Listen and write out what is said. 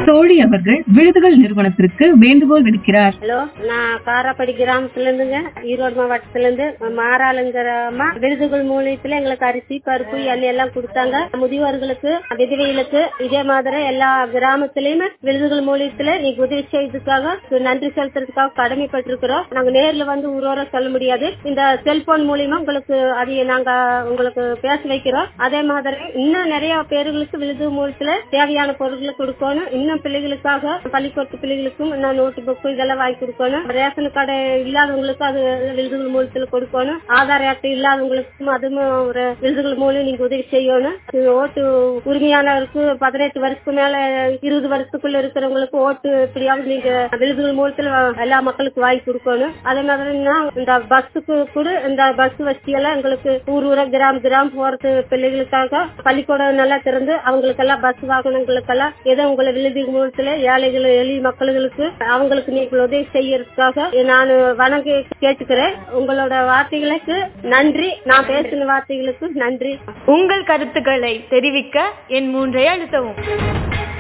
தோழி அவர்கள் விருதுகள் நிறுவனத்திற்கு வேண்டுகோள் விடுக்கிறார். ஹலோ, நான் காராப்படி கிராமத்துல இருந்துங்க, ஈரோடு மாவட்டத்துல இருந்து மாறாளுங்கிறமா. விருதுகள் மூலியத்துல எங்களுக்கு அரிசி, பருப்பு, எண்ணெய் எல்லாம் கொடுத்தாங்க. முதியோர்களுக்கு, விதவைகளுக்கு இதே மாதிரி எல்லா கிராமத்திலயுமே விருதுகள் மூலியத்துல நீங்க உதவி செய்ததுக்காக நன்றி செலுத்துறதுக்காக கடமைப்பட்டிருக்கிறோம். நாங்க நேர்ல வந்து ஊரோர சொல்ல முடியாது. இந்த செல்போன் மூலியமா உங்களுக்கு அதை நாங்க உங்களுக்கு பேச வைக்கிறோம். அதே மாதிரி இன்னும் நிறைய பேர்களுக்கு விருது மூலத்துல தேவையான பொருட்களை கொடுக்கணும். இன்னும் பிள்ளைகளுக்காக பள்ளிக்கூட பிள்ளைகளுக்கும் நோட்டு புக்கு இதெல்லாம் வாங்கி கொடுக்கணும். ரேஷன் கடை இல்லாதவங்களுக்கு அது விருதுகள் மூலத்துல கொடுக்கணும். ஆதார் அட்டை இல்லாதவங்களுக்கும் அதுவும் ஒரு விருதுகள் மூலம் நீங்க உதவி செய்யணும். ஓட்டு உரிமையானவருக்கு 18 வருஷத்துக்கு மேல 20 வருஷத்துக்குள்ள இருக்கிறவங்களுக்கு ஓட்டு எப்படியாவது நீங்க விருதுகள் மூலத்துல எல்லா மக்களுக்கு வாங்கி கொடுக்கணும். அதே மாதிரி இந்த பஸ்ஸுக்கு கூட இந்த பஸ் வசதி எல்லாம் எங்களுக்கு ஊர் கிராம போறது பிள்ளைகளுக்காக பள்ளிக்கூடம் நல்லா திறந்து அவங்களுக்கெல்லாம் பஸ் வாகனங்களுக்கெல்லாம் ஏதோ உங்களை விழுதி மூலத்துல ஏழைகள் எளிய மக்களுக்கு அவங்களுக்கு நீங்க உதவி செய்யறதுக்காக நான் வணங்கி கேட்டுக்கிறேன். உங்களோட வார்த்தைகளுக்கு நன்றி. நான் பேசின வார்த்தைகளுக்கு நன்றி. உங்கள் கருத்துக்களை தெரிவிக்க என் 3 அழுத்தவும்.